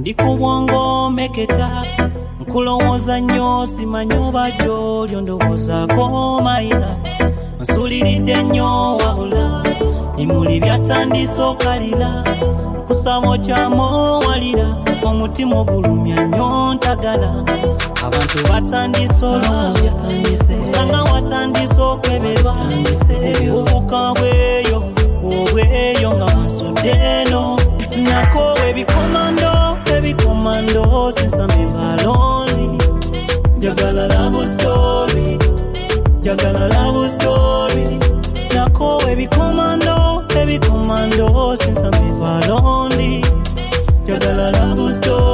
ndikubwongo meketa nkulowooza nnyo simanyi oba gy'oli ondowoozaako mayira nsuuliridde nnyo wabula bimuli byatandise okalira nkusaba okyamowalira omutima ogulumya nnyo ntagala abantu batandise olwabya osanga watandise okweberwa obuvubuka bweyo obweyo nga wansudde eno nako ebikomando since I'm ever lonely jagala love story nako ebikomando since I'm ever lonely jagala love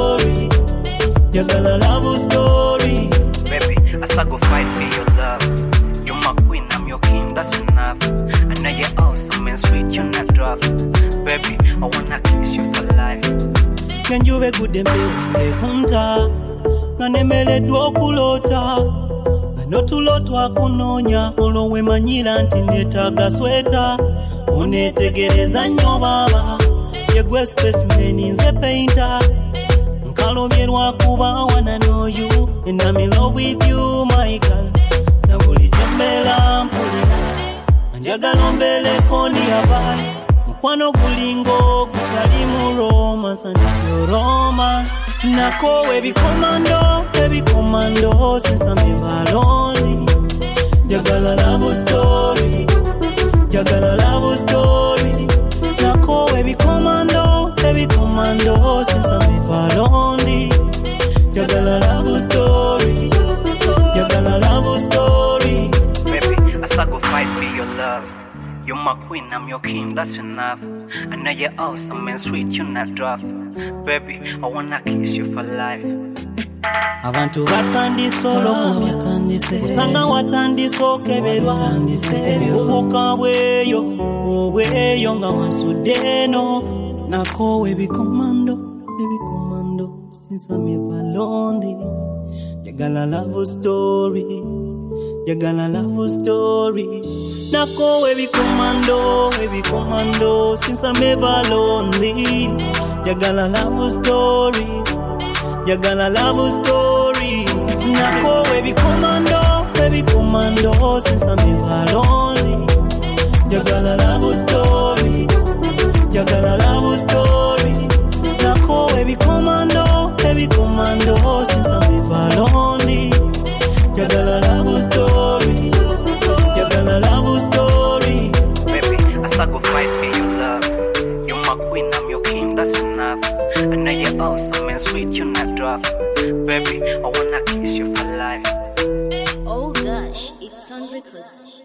story baby I start go fight for your love you're my queen I'm your king that's enough I know you're awesome and sweet you're not rough baby I wanna kiss you for life Kenjube gude mbewe hunta Nganemeleddwa okulota Ganotulotwa kunonya Olwowe manyira nti netaga sweta Onetegereza nnyo baba Yegwe specimen nze painter Nkalobye lwakuba wanna know you And I'm in love with you my girl Na buli jembera mpulira Njagala ombeleko ndi abayi Mukwano gulingo kutali mu romance and your romance nako ebikomando since I'm ever lonely jagala love story nako ebikomando since I'm ever lonely jagala love story baby I start go fight for your love you're my queen, I'm your king, that's enough I know you're awesome and sweet, you're not rough baby, I wanna kiss you for life abantu batandise olw'okuba osanga watandise okeberwa obuvubuka bweyo nga wansudde eno nako ebikomando since I'm ever lonely jagala love story nako ebikomando since I'm ever lonely jagala love story nako ebikomando since I'm ever lonely jagala love story nako ebikomando since I'm ever lonely jagala love story baby I start go fight for your love you're my queen I'm your king that's enough I know you're awesome and sweet you're not rough baby I wanna kiss you for life oh gosh it's Sandrica's